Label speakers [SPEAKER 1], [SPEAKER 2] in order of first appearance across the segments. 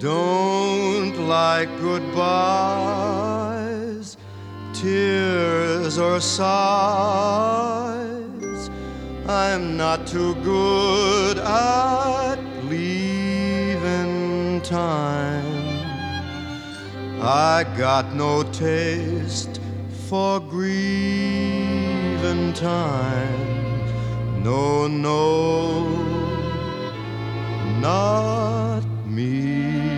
[SPEAKER 1] Don't like goodbyes, tears or sighs. I'm not too good at leaving time. I got no taste for grieving time. No, no, not me.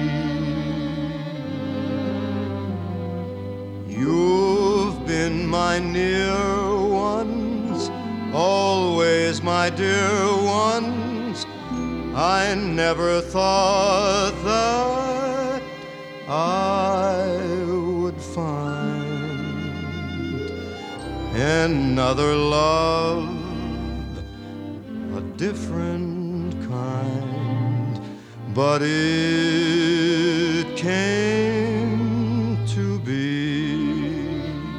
[SPEAKER 1] You've been my near ones, always my dear ones. I never thought that I would find another love, a different kind, but it came to be.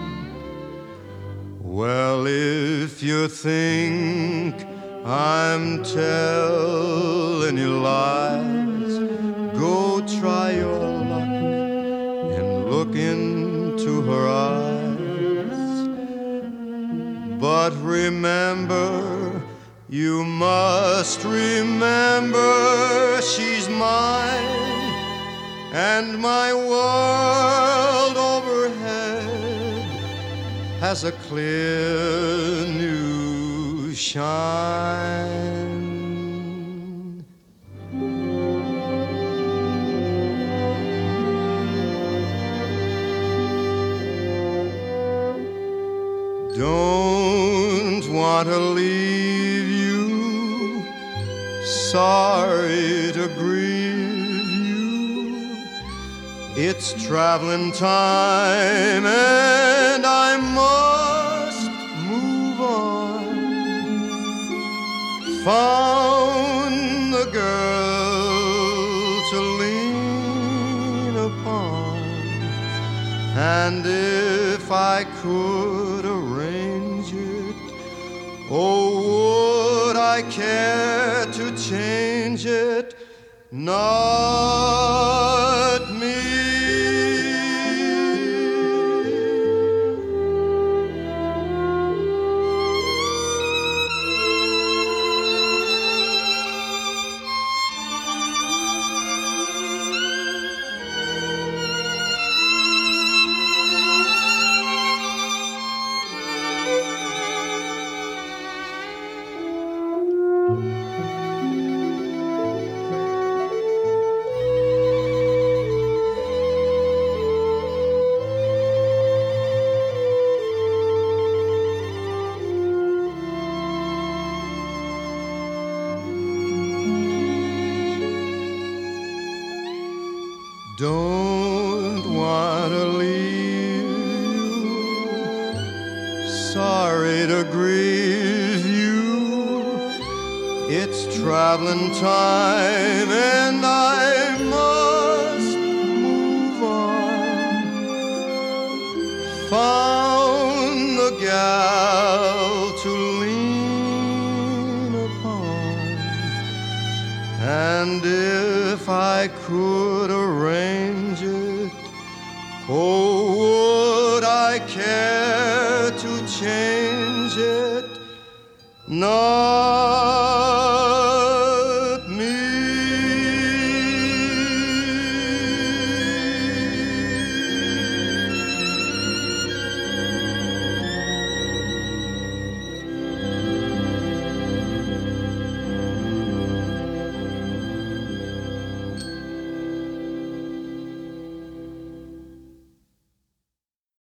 [SPEAKER 1] Well, if you think I'm telling you lies, go try your luck and look into her eyes. But remember, you must remember, she's mine, and my world overhead has a clear new shine. Don't want to leave you, sorry to grieve you. It's traveling time and I must move on. Found the girl to lean upon, and if I could arrange it, oh, would I care to change it? Not me. Don't want to leave you, sorry to grieve you. It's traveling time and I must move on. Found the gal to lean upon, and if I could arrange it, oh, would I care to change it? No.